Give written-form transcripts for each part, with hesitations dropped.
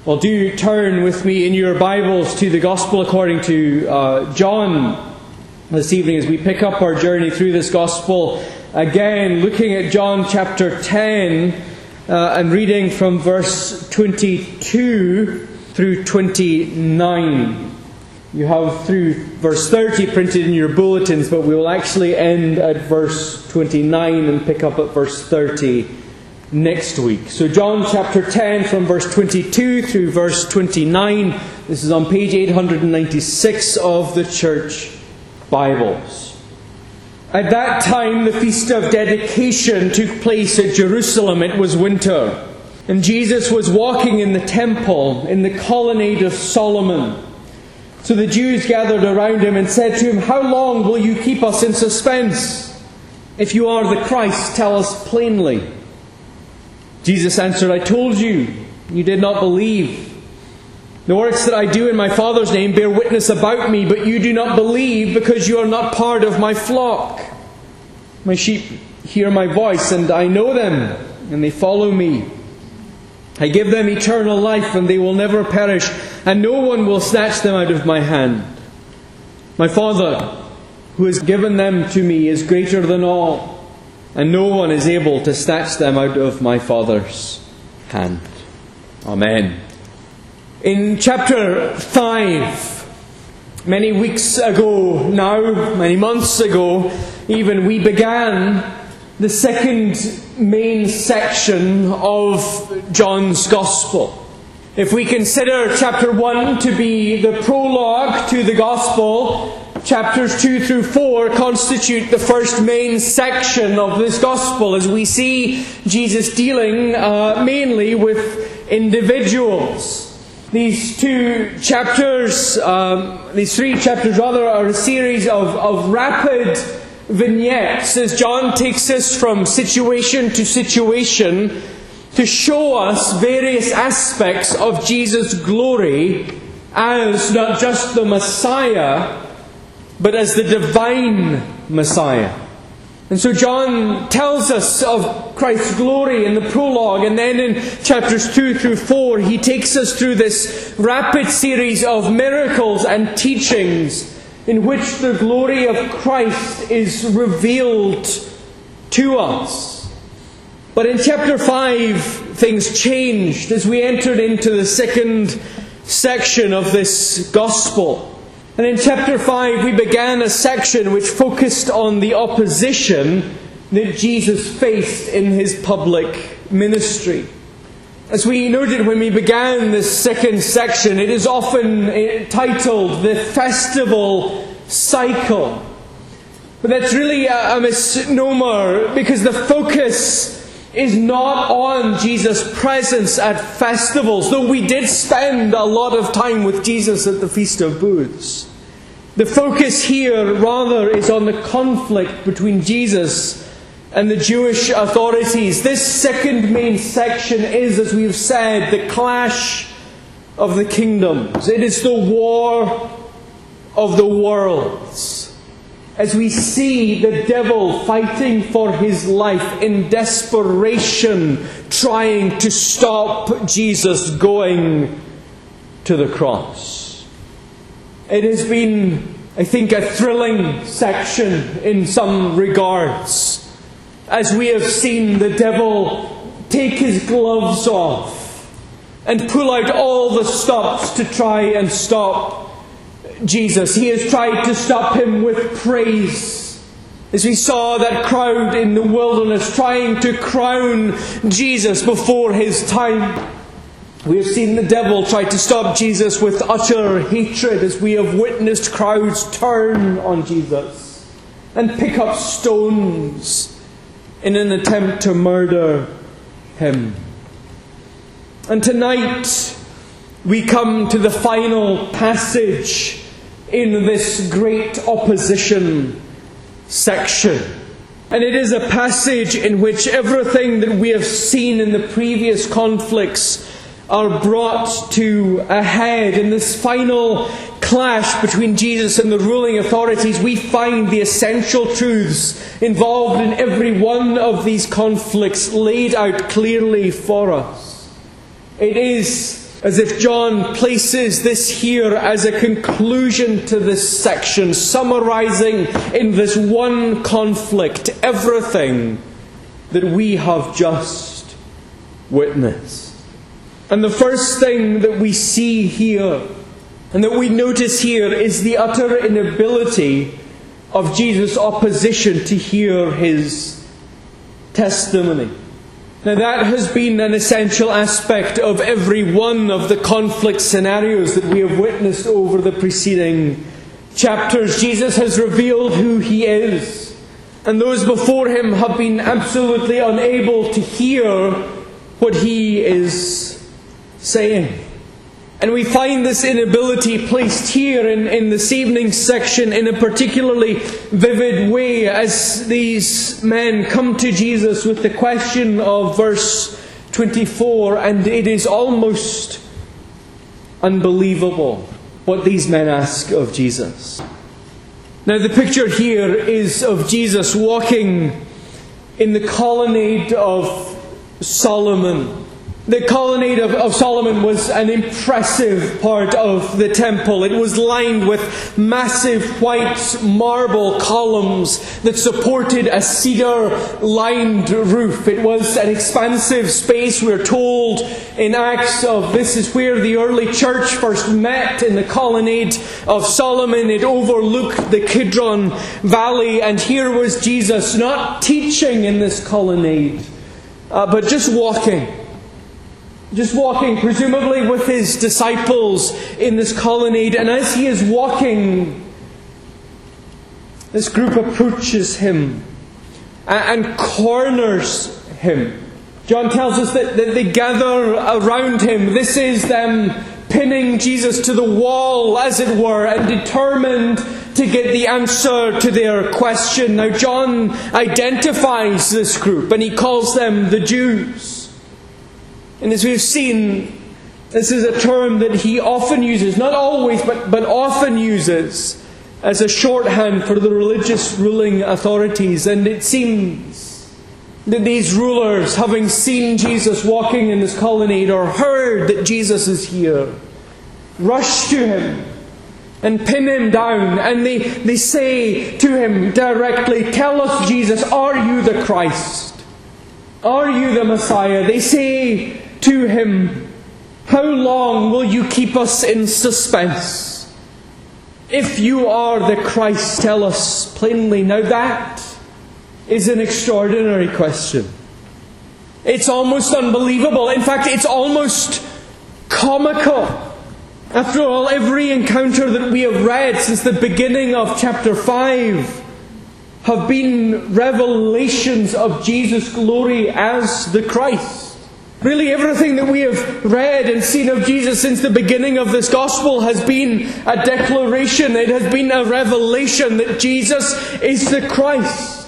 Well, do turn with me in your Bibles to the Gospel according to John this evening as we pick up our journey through this Gospel again, looking at John chapter 10 and reading from verse 22 through 29. You have through verse 30 printed in your bulletins, but we will actually end at verse 29 and pick up at verse 30 next week. So John chapter 10 from verse 22 through verse 29. This is on page 896 of the Church Bibles. At that time the Feast of Dedication took place at Jerusalem. It was winter, and Jesus was walking in the temple in the colonnade of Solomon. So the Jews gathered around him and said to him, "How long will you keep us in suspense? If you are the Christ, tell us plainly." Jesus answered, "I told you, you did not believe. The works that I do in my Father's name bear witness about me, but you do not believe because you are not part of my flock. My sheep hear my voice, and I know them, and they follow me. I give them eternal life, and they will never perish, and no one will snatch them out of my hand. My Father, who has given them to me, is greater than all, and no one is able to snatch them out of my Father's hand." Amen. In chapter 5, many weeks ago now, many months ago even, we began the second main section of John's Gospel. If we consider chapter 1 to be the prologue to the Gospel, chapters 2 through 4 constitute the first main section of this Gospel, as we see Jesus dealing mainly with individuals. These three chapters are a series of rapid vignettes as John takes us from situation to situation to show us various aspects of Jesus' glory as not just the Messiah, but as the divine Messiah. And so John tells us of Christ's glory in the prologue, and then in chapters 2 through 4 he takes us through this rapid series of miracles and teachings in which the glory of Christ is revealed to us. But in chapter 5 things changed as we entered into the second section of this Gospel. And in chapter 5 we began a section which focused on the opposition that Jesus faced in his public ministry. As we noted when we began this second section, it is often titled the Festival Cycle. But that's really a misnomer, because the focus is not on Jesus' presence at festivals, though we did spend a lot of time with Jesus at the Feast of Booths. The focus here rather is on the conflict between Jesus and the Jewish authorities. This second main section is, as we've said, the clash of the kingdoms. It is the war of the worlds, as we see the devil fighting for his life in desperation, trying to stop Jesus going to the cross. It has been, I think, a thrilling section in some regards, as we have seen the devil take his gloves off and pull out all the stops to try and stop Jesus. He has tried to stop him with praise, as we saw that crowd in the wilderness trying to crown Jesus before his time. We have seen the devil try to stop Jesus with utter hatred, as we have witnessed crowds turn on Jesus and pick up stones in an attempt to murder him. And tonight we come to the final passage in this great opposition section. And it is a passage in which everything that we have seen in the previous conflicts are brought to a head. In this final clash between Jesus and the ruling authorities, we find the essential truths involved in every one of these conflicts laid out clearly for us. It is as if John places this here as a conclusion to this section, summarizing in this one conflict everything that we have just witnessed. And the first thing that we see here, and that we notice here, is the utter inability of Jesus' opposition to hear his testimony. Now that has been an essential aspect of every one of the conflict scenarios that we have witnessed over the preceding chapters. Jesus has revealed who he is, and those before him have been absolutely unable to hear what he is saying. And we find this inability placed here in this evening's section in a particularly vivid way as these men come to Jesus with the question of verse 24, and it is almost unbelievable what these men ask of Jesus. Now the picture here is of Jesus walking in the colonnade of Solomon. The colonnade of Solomon was an impressive part of the temple. It was lined with massive white marble columns that supported a cedar-lined roof. It was an expansive space. We're told in Acts of this is where the early church first met, in the colonnade of Solomon. It overlooked the Kidron Valley, and here was Jesus not teaching in this colonnade, but just walking. Just walking, presumably with his disciples in this colonnade. And as he is walking, this group approaches him and corners him. John tells us that they gather around him. This is them pinning Jesus to the wall, as it were, and determined to get the answer to their question. Now John identifies this group and he calls them the Jews. And as we've seen, this is a term that he often uses, not always, but often uses as a shorthand for the religious ruling authorities. And it seems that these rulers, having seen Jesus walking in this colonnade or heard that Jesus is here, rush to him and pin him down. And they say to him directly, "Tell us, Jesus, are you the Christ? Are you the Messiah?" They say to him, "How long will you keep us in suspense? If you are the Christ, tell us plainly." Now that is an extraordinary question. It's almost unbelievable. In fact, it's almost comical. After all, every encounter that we have read since the beginning of chapter 5 have been revelations of Jesus' glory as the Christ. Really, everything that we have read and seen of Jesus since the beginning of this gospel has been a declaration. It has been a revelation that Jesus is the Christ.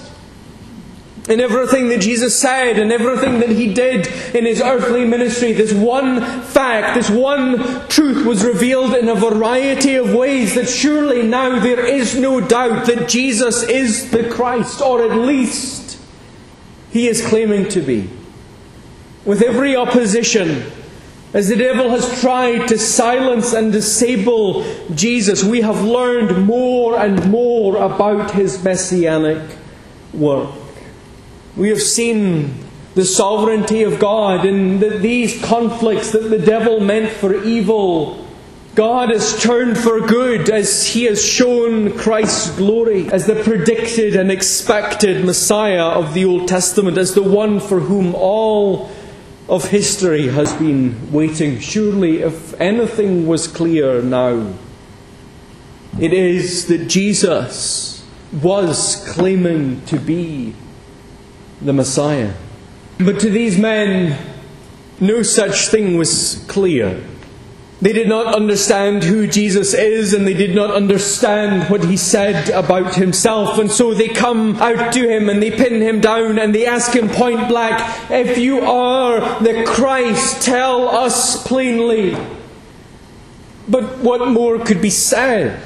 In everything that Jesus said and everything that he did in his earthly ministry, this one fact, this one truth was revealed in a variety of ways, that surely now there is no doubt that Jesus is the Christ, or at least he is claiming to be. With every opposition, as the devil has tried to silence and disable Jesus, we have learned more and more about his messianic work. We have seen the sovereignty of God, and that these conflicts that the devil meant for evil, God has turned for good, as he has shown Christ's glory as the predicted and expected Messiah of the Old Testament, as the one for whom all of history has been waiting. Surely, if anything was clear now, it is that Jesus was claiming to be the Messiah. But to these men, no such thing was clear. They did not understand who Jesus is, and they did not understand what he said about himself. And so they come out to him and they pin him down and they ask him point blank, "If you are the Christ, tell us plainly." But what more could be said?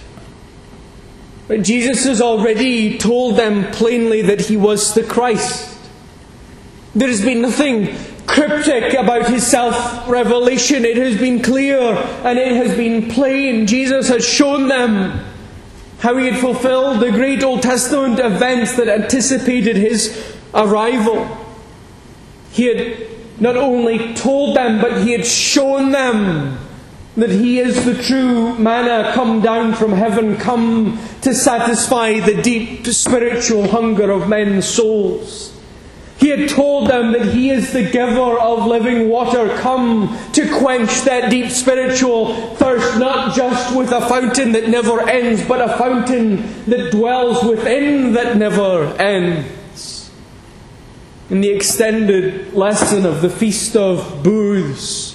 But Jesus has already told them plainly that he was the Christ. There has been nothing cryptic about his self-revelation. It has been clear and it has been plain. Jesus has shown them how he had fulfilled the great Old Testament events that anticipated his arrival. He had not only told them, but he had shown them that he is the true manna come down from heaven, come to satisfy the deep spiritual hunger of men's souls. He had told them that he is the giver of living water, come to quench that deep spiritual thirst, not just with a fountain that never ends, but a fountain that dwells within that never ends. In the extended lesson of the Feast of Booths,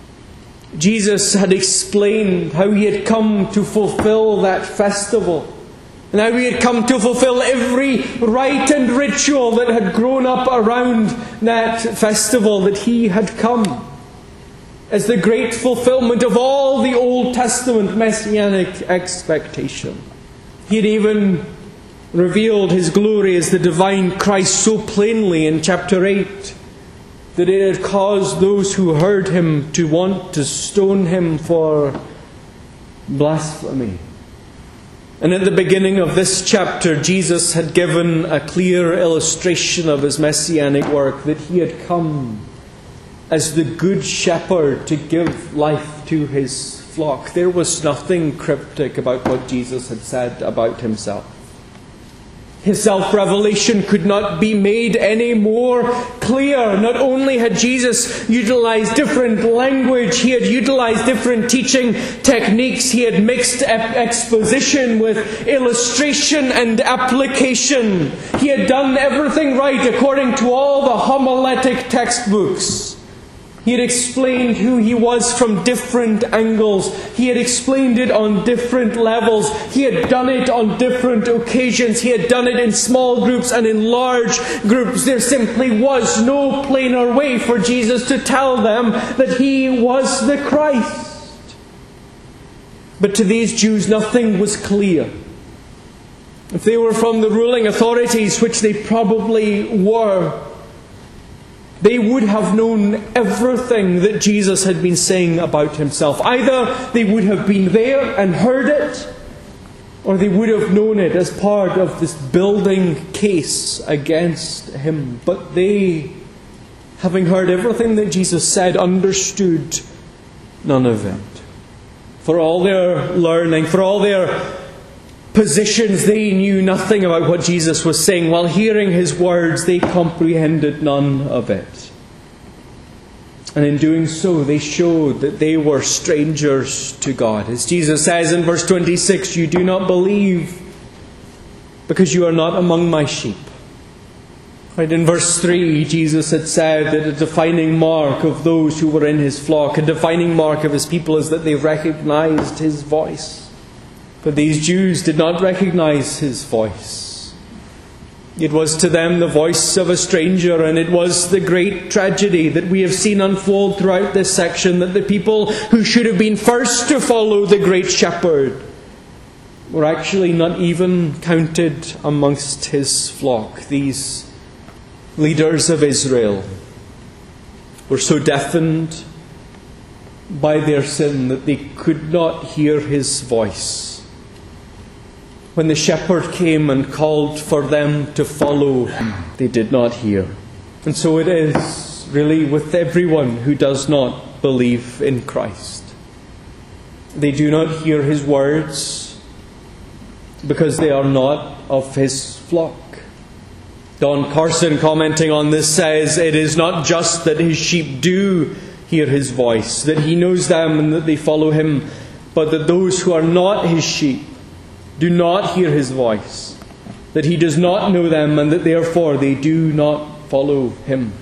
Jesus had explained how he had come to fulfill that festival. And how he had come to fulfill every rite and ritual that had grown up around that festival, that he had come as the great fulfillment of all the Old Testament messianic expectation. He had even revealed his glory as the divine Christ so plainly in chapter 8 that it had caused those who heard him to want to stone him for blasphemy. And at the beginning of this chapter, Jesus had given a clear illustration of his messianic work, that he had come as the good shepherd to give life to his flock. There was nothing cryptic about what Jesus had said about himself. His self-revelation could not be made any more clear. Not only had Jesus utilized different language, he had utilized different teaching techniques, he had mixed exposition with illustration and application. He had done everything right according to all the homiletic textbooks. He had explained who he was from different angles. He had explained it on different levels. He had done it on different occasions. He had done it in small groups and in large groups. There simply was no plainer way for Jesus to tell them that he was the Christ. But to these Jews, nothing was clear. If they were from the ruling authorities, which they probably were, they would have known everything that Jesus had been saying about himself. Either they would have been there and heard it, or they would have known it as part of this building case against him. But they, having heard everything that Jesus said, understood none of it. For all their learning, for all their positions, they knew nothing about what Jesus was saying. While hearing his words, they comprehended none of it. And in doing so, they showed that they were strangers to God. As Jesus says in verse 26, "You do not believe because you are not among my sheep." Right, in verse 3, Jesus had said that a defining mark of those who were in his flock, a defining mark of his people, is that they recognized his voice. But these Jews did not recognize his voice. It was to them the voice of a stranger, and it was the great tragedy that we have seen unfold throughout this section, that the people who should have been first to follow the great shepherd were actually not even counted amongst his flock. These leaders of Israel were so deafened by their sin that they could not hear his voice. When the shepherd came and called for them to follow him, they did not hear. And so it is really with everyone who does not believe in Christ. They do not hear his words because they are not of his flock. Don Carson, commenting on this, says, "It is not just that his sheep do hear his voice, that he knows them and that they follow him, but that those who are not his sheep do not hear his voice, that he does not know them, and that therefore they do not follow him."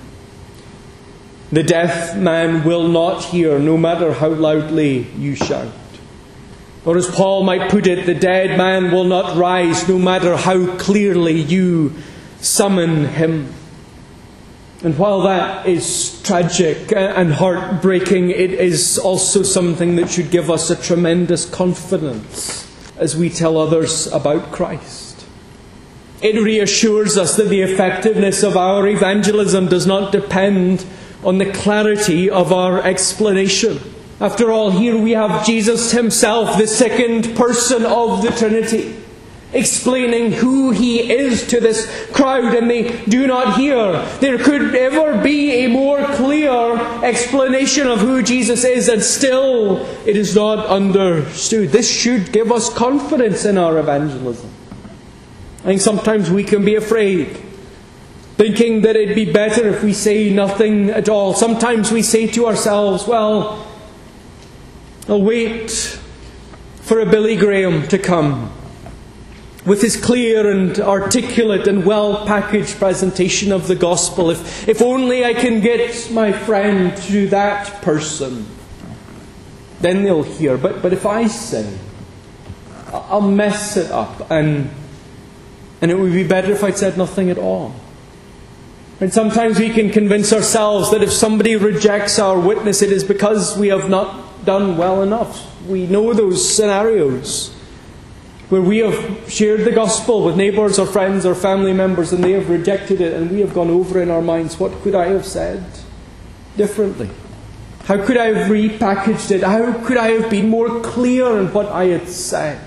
The deaf man will not hear, no matter how loudly you shout. Or as Paul might put it, the dead man will not rise, no matter how clearly you summon him. And while that is tragic and heartbreaking, it is also something that should give us a tremendous confidence as we tell others about Christ. It reassures us that the effectiveness of our evangelism does not depend on the clarity of our explanation. After all, here we have Jesus himself, the second person of the Trinity, explaining who he is to this crowd, and they do not hear. There could ever be a more clear explanation of who Jesus is, and still it is not understood. This should give us confidence in our evangelism. I think sometimes we can be afraid, thinking that it'd be better if we say nothing at all. Sometimes we say to ourselves, well, I'll wait for a Billy Graham to come with his clear and articulate and well-packaged presentation of the gospel. If only I can get my friend to that person, then they'll hear. But if I say, I'll mess it up, and it would be better if I'd said nothing at all. And sometimes we can convince ourselves that if somebody rejects our witness, it is because we have not done well enough. We know those scenarios where we have shared the gospel with neighbours or friends or family members, and they have rejected it, and we have gone over in our minds, what could I have said differently? How could I have repackaged it? How could I have been more clear in what I had said?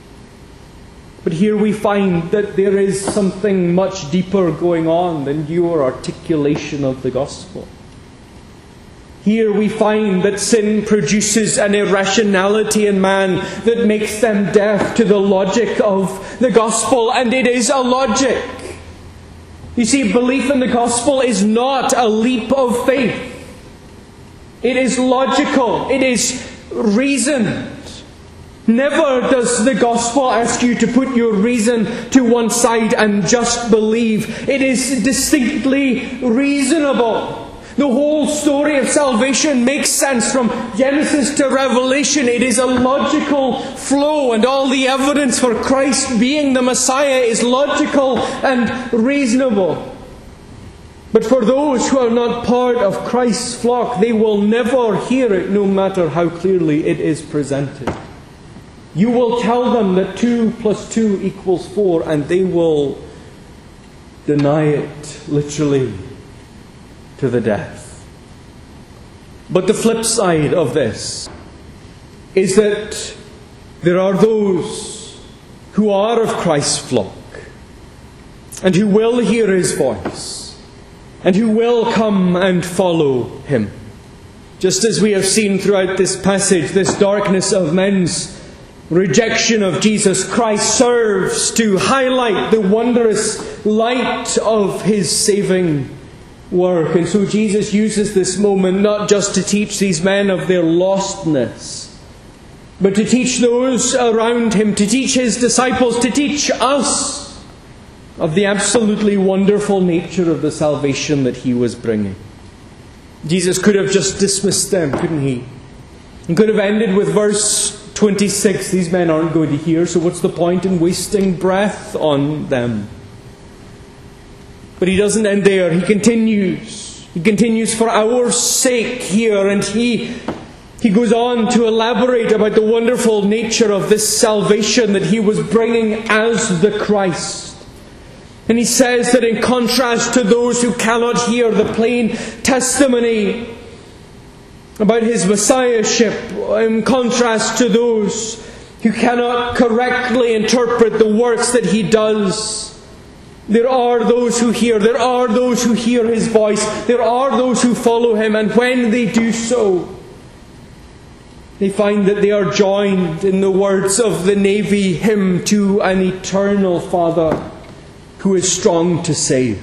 But here we find that there is something much deeper going on than your articulation of the gospel. Here we find that sin produces an irrationality in man that makes them deaf to the logic of the gospel, and it is a logic. You see, belief in the gospel is not a leap of faith. It is logical. It is reasoned. Never does the gospel ask you to put your reason to one side and just believe. It is distinctly reasonable. The whole story of salvation makes sense from Genesis to Revelation. It is a logical flow, and all the evidence for Christ being the Messiah is logical and reasonable. But for those who are not part of Christ's flock, they will never hear it, no matter how clearly it is presented. You will tell them that 2 + 2 = 4, and they will deny it literally to the death. But the flip side of this is that there are those who are of Christ's flock and who will hear his voice and who will come and follow him. Just as we have seen throughout this passage, this darkness of men's rejection of Jesus Christ serves to highlight the wondrous light of his saving work. And so Jesus uses this moment not just to teach these men of their lostness, but to teach those around him, to teach his disciples, to teach us of the absolutely wonderful nature of the salvation that he was bringing. Jesus could have just dismissed them, couldn't he? He could have ended with verse 26, these men aren't going to hear, so what's the point in wasting breath on them? But he doesn't end there. He continues. He continues for our sake here, and he goes on to elaborate about the wonderful nature of this salvation that he was bringing as the Christ. And he says that in contrast to those who cannot hear the plain testimony about his messiahship, in contrast to those who cannot correctly interpret the works that he does, there are those who hear. There are those who hear his voice. There are those who follow him. And when they do so, they find that they are joined, in the words of the Navy hymn, to an eternal Father who is strong to save.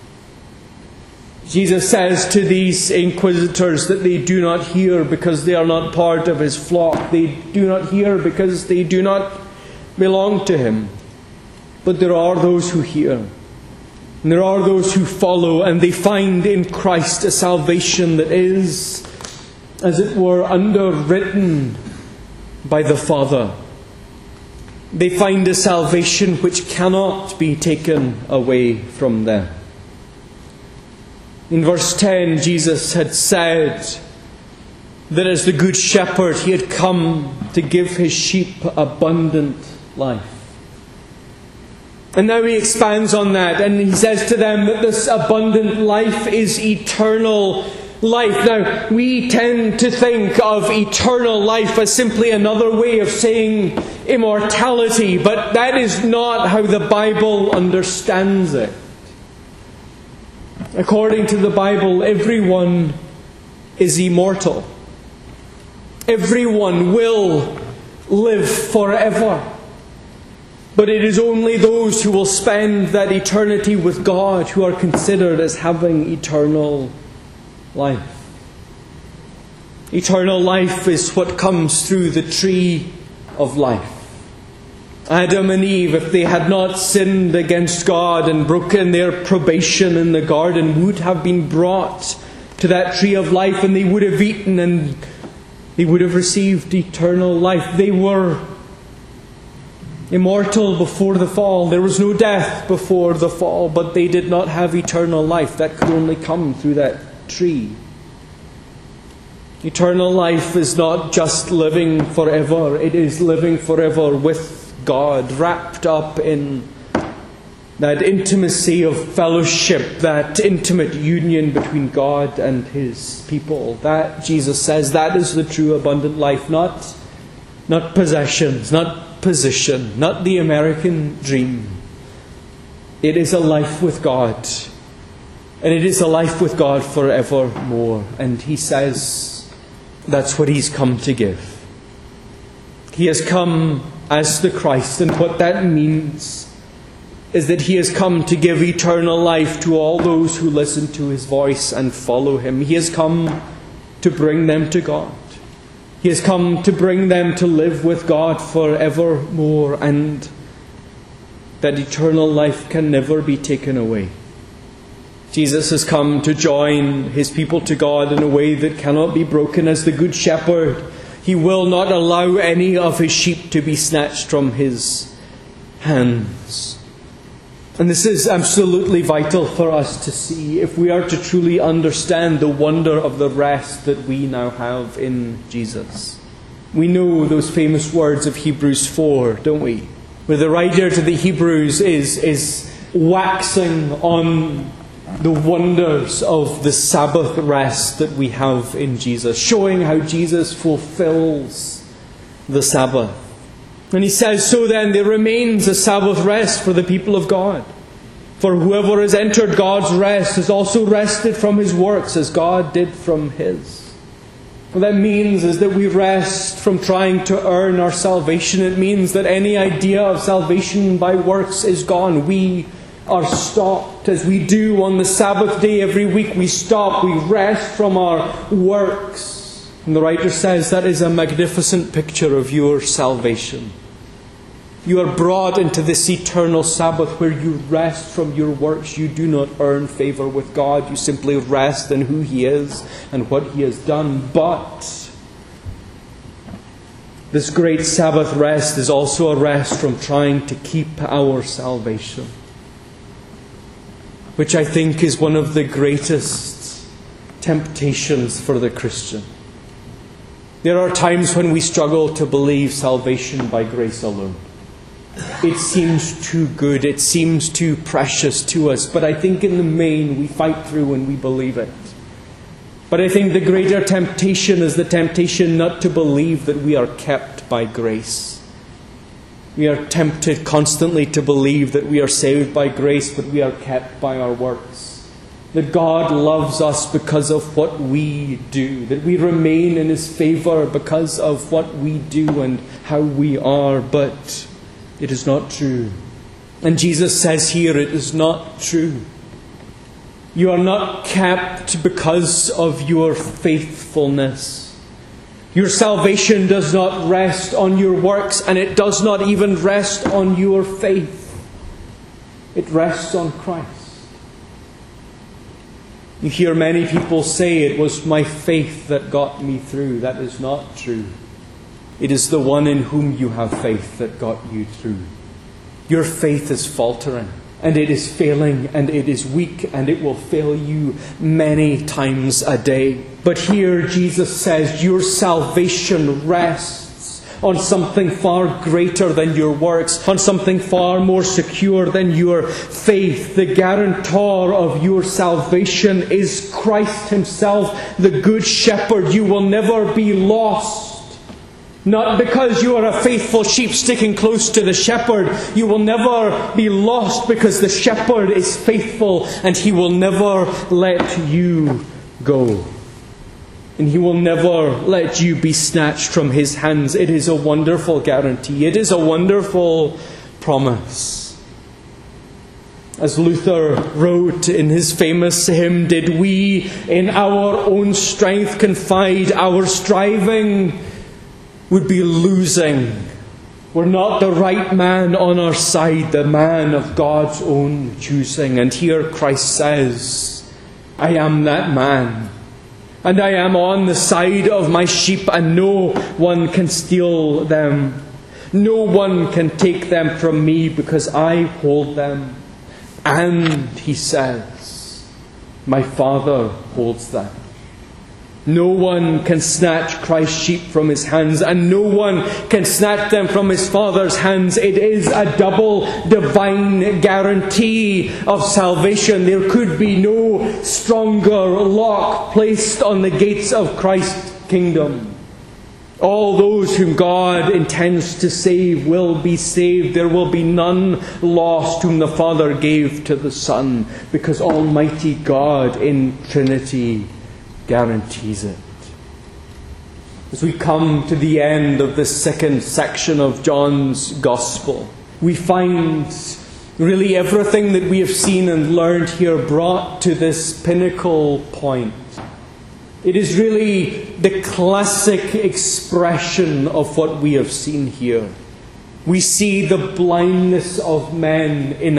Jesus says to these inquisitors that they do not hear because they are not part of his flock. They do not hear because they do not belong to him. But there are those who hear. And there are those who follow, and they find in Christ a salvation that is, as it were, underwritten by the Father. They find a salvation which cannot be taken away from them. In verse 10, Jesus had said that as the Good Shepherd, he had come to give his sheep abundant life. And now he expands on that, and he says to them that this abundant life is eternal life. Now, we tend to think of eternal life as simply another way of saying immortality, but that is not how the Bible understands it. According to the Bible, everyone is immortal. Everyone will live forever. But it is only those who will spend that eternity with God who are considered as having eternal life. Eternal life is what comes through the tree of life. Adam and Eve, if they had not sinned against God and broken their probation in the garden, would have been brought to that tree of life, and they would have eaten and they would have received eternal life. They were immortal before the fall. There was no death before the fall, but they did not have eternal life. That could only come through that tree. Eternal life is not just living forever. It is living forever with God, wrapped up in that intimacy of fellowship, that intimate union between God and His people. That, Jesus says, that is the true abundant life, not possessions, not position, not the American dream. It is a life with God. And it is a life with God forevermore. And He says that's what He's come to give. He has come as the Christ, and what that means is that He has come to give eternal life to all those who listen to His voice and follow Him. He has come to bring them to God. He has come to bring them to live with God forevermore, and that eternal life can never be taken away. Jesus has come to join His people to God in a way that cannot be broken. As the Good Shepherd, He will not allow any of His sheep to be snatched from His hands. And this is absolutely vital for us to see if we are to truly understand the wonder of the rest that we now have in Jesus. We know those famous words of Hebrews 4, don't we? Where the writer to the Hebrews is waxing on the wonders of the Sabbath rest that we have in Jesus, showing how Jesus fulfills the Sabbath. And he says, so then there remains a Sabbath rest for the people of God. For whoever has entered God's rest has also rested from his works as God did from His. What that means is that we rest from trying to earn our salvation. It means that any idea of salvation by works is gone. We are stopped, as we do on the Sabbath day every week. We stop, we rest from our works. And the writer says that is a magnificent picture of your salvation. You are brought into this eternal Sabbath where you rest from your works. You do not earn favour with God. You simply rest in who He is and what He has done. But this great Sabbath rest is also a rest from trying to keep our salvation, which I think is one of the greatest temptations for the Christian. There are times when we struggle to believe salvation by grace alone. It seems too good, it seems too precious to us, but I think in the main we fight through and we believe it. But I think the greater temptation is the temptation not to believe that we are kept by grace. We are tempted constantly to believe that we are saved by grace, but we are kept by our works. That God loves us because of what we do. That we remain in His favour because of what we do and how we are. But it is not true. And Jesus says here it is not true. You are not kept because of your faithfulness. Your salvation does not rest on your works, and it does not even rest on your faith. It rests on Christ. You hear many people say it was my faith that got me through. That is not true. It is the one in whom you have faith that got you through. Your faith is faltering, and it is failing, and it is weak, and it will fail you many times a day. But here Jesus says your salvation rests on something far greater than your works, on something far more secure than your faith. The guarantor of your salvation is Christ Himself, the Good Shepherd. You will never be lost. Not because you are a faithful sheep sticking close to the shepherd. You will never be lost because the shepherd is faithful and He will never let you go. And He will never let you be snatched from His hands. It is a wonderful guarantee. It is a wonderful promise. As Luther wrote in his famous hymn, "Did we in our own strength confide, our striving would be losing. We're not the right man on our side, the man of God's own choosing." And here Christ says, "I am that man. And I am on the side of my sheep, and no one can steal them. No one can take them from me because I hold them. And," He says, "my Father holds them." No one can snatch Christ's sheep from His hands, and no one can snatch them from His Father's hands. It is a double divine guarantee of salvation. There could be no stronger lock placed on the gates of Christ's kingdom. All those whom God intends to save will be saved. There will be none lost whom the Father gave to the Son, because Almighty God in Trinity guarantees it. As we come to the end of this second section of John's Gospel, we find really everything that we have seen and learned here brought to this pinnacle point. It is really the classic expression of what we have seen here. We see the blindness of men in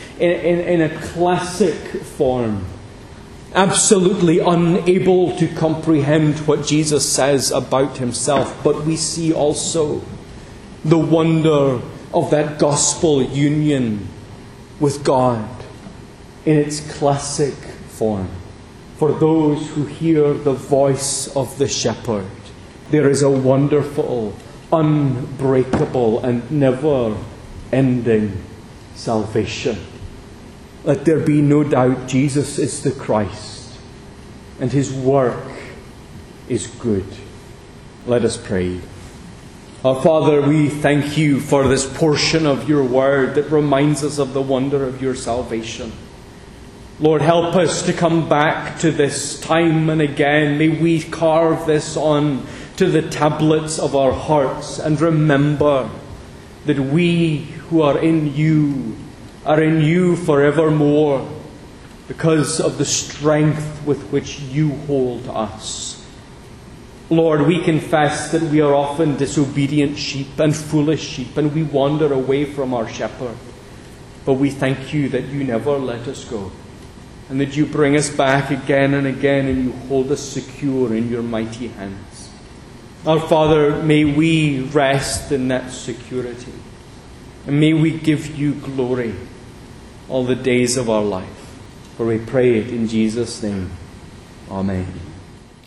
a classic form. Absolutely unable to comprehend what Jesus says about Himself. But we see also the wonder of that gospel union with God in its classic form. For those who hear the voice of the shepherd, there is a wonderful, unbreakable, and never-ending salvation. Let there be no doubt Jesus is the Christ, and His work is good. Let us pray. Our Father, we thank You for this portion of Your word that reminds us of the wonder of Your salvation. Lord, help us to come back to this time and again. May we carve this on to the tablets of our hearts and remember that we who are in You are in You forevermore because of the strength with which You hold us. Lord, we confess that we are often disobedient sheep and foolish sheep, and we wander away from our shepherd. But we thank You that You never let us go, and that You bring us back again and again, and You hold us secure in Your mighty hands. Our Father, may we rest in that security, and may we give You glory all the days of our life. For we pray it in Jesus' name. Amen.